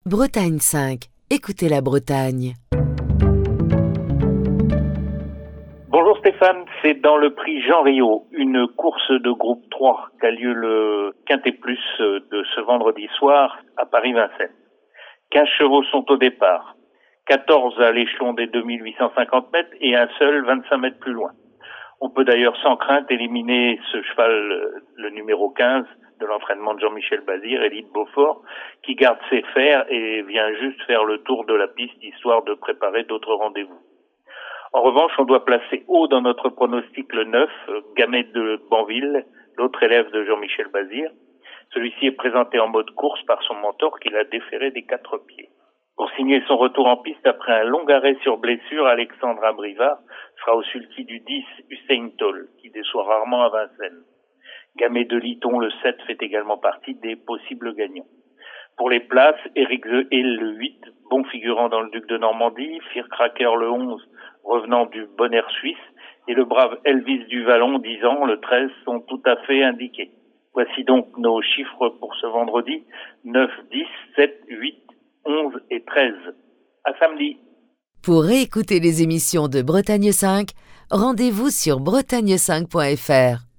Bretagne 5. Écoutez la Bretagne. Bonjour Stéphane, c'est dans le prix Jean Riot, une course de groupe 3 qu'a lieu le Quintet Plus de ce vendredi soir à Paris-Vincennes. 15 chevaux sont au départ, 14 à l'échelon des 2850 mètres et un seul 25 mètres plus loin. On peut d'ailleurs sans crainte éliminer ce cheval, le numéro 15 de l'entraînement de Jean-Michel Bazir, Élite Beaufort, qui garde ses fers et vient juste faire le tour de la piste histoire de préparer d'autres rendez-vous. En revanche, on doit placer haut dans notre pronostic le 9, Gamet de Banville, l'autre élève de Jean-Michel Bazir. Celui-ci est présenté en mode course par son mentor qui l'a déféré des 4 pieds. Pour signer son retour en piste après un long arrêt sur blessure, Alexandre Abrivard sera au sulky du 10, Hussein Toll, qui déçoit rarement à Vincennes. Gamet de Liton, le 7, fait également partie des possibles gagnants. Pour les places, Eric The Hill, le 8, bon figurant dans le Duc de Normandie, Firecracker, le 11, revenant du Bon Air suisse, et le brave Elvis du Vallon, 10 ans, le 13, sont tout à fait indiqués. Voici donc nos chiffres pour ce vendredi, 9, 10, 7, 8, 11 et 13. À samedi. Pour réécouter les émissions de Bretagne 5, rendez-vous sur bretagne5.fr.